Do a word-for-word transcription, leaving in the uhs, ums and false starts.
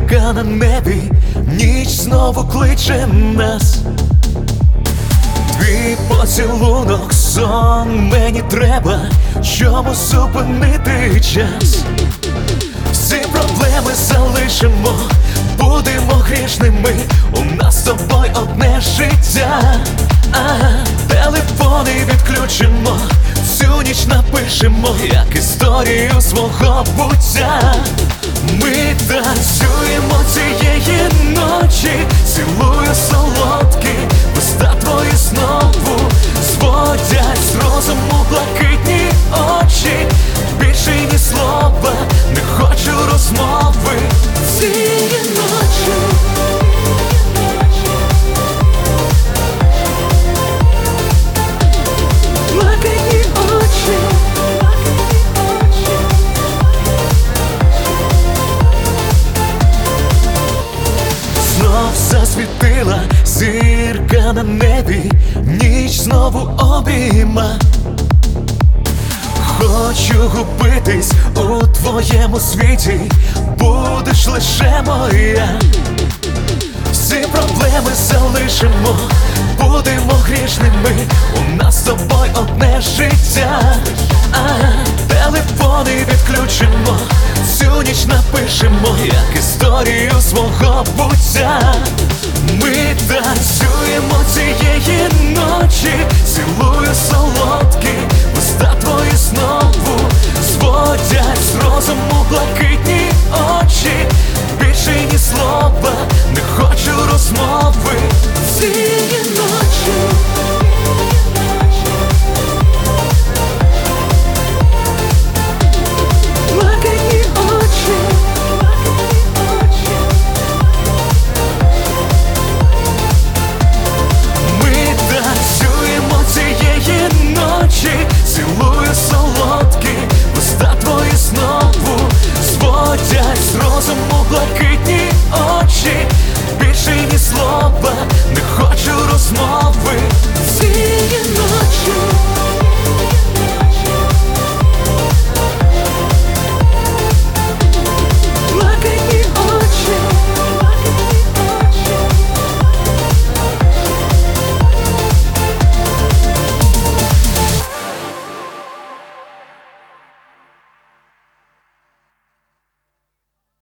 Зірка на небі, ніч знову кличе нас. Твій поцілунок, сон мені треба, щоб зупинити час. Всі проблеми залишимо, будемо грішними, у нас з тобою одне життя. Ага, телефони відключимо, всю ніч напишемо, як історію свого буття. Ми танцюємо цієї ночі, цілую солодкі, вуста твої знову зводять з розуму блакитні очі. Більше ні слова, не хочу розмови цієї ночі. Блакитні очі. Знов засвітила зірка на небі, ніч знову обійма. Хочу губитись у твоєму світі, будеш лише моя. Всі проблеми залишимо, будемо грішними, у нас з тобою одне життя. Ага, телефони відключимо, всю ніч напишемо, як історію свого буття. Ми танцюємо цієї ночі, цілую солодкі, вуста твої знову